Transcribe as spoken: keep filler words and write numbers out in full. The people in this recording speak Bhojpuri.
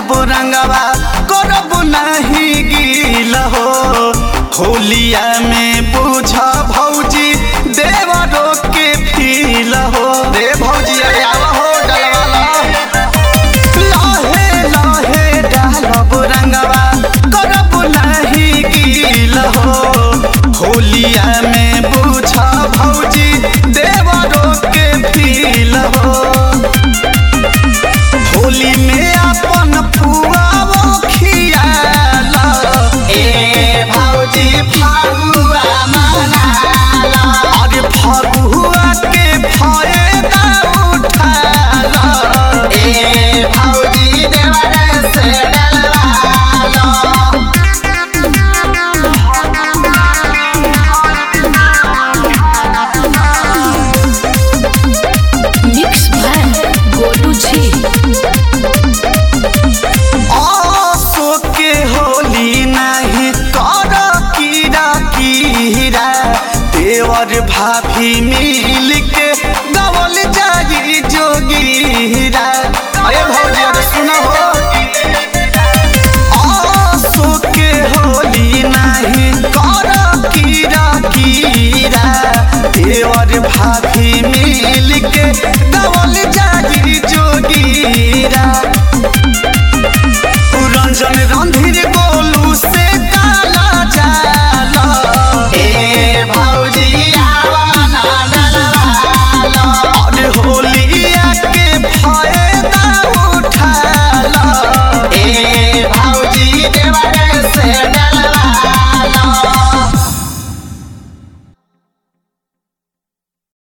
डालब रंगवा करब नहीं गील हो। होलिया में बुझ भौजी देवरो के फील हो। रे भौजी अरे आवा हो डलवाला लहे लहे डालब रंगवा करब नहीं गील हो। होलिया में बुझ भौजी देवरो के फील हो। होली में अपन पुआवो खियाला ए भौजी फगुआ मनाला। अरे फगुआ के फायदा उठाला ए भौजी देवर से डलवाला। मिक्स भाई गोटू जी। आसो के होली नहीं कर कीरा कीरा देवर भाभी मिल के गवल जाई जोगीरा। अरे भौजी अरे सुनो हो आसो के होली नहीं कर कीरा कीरा देवर भाभी मिल के गवल जाई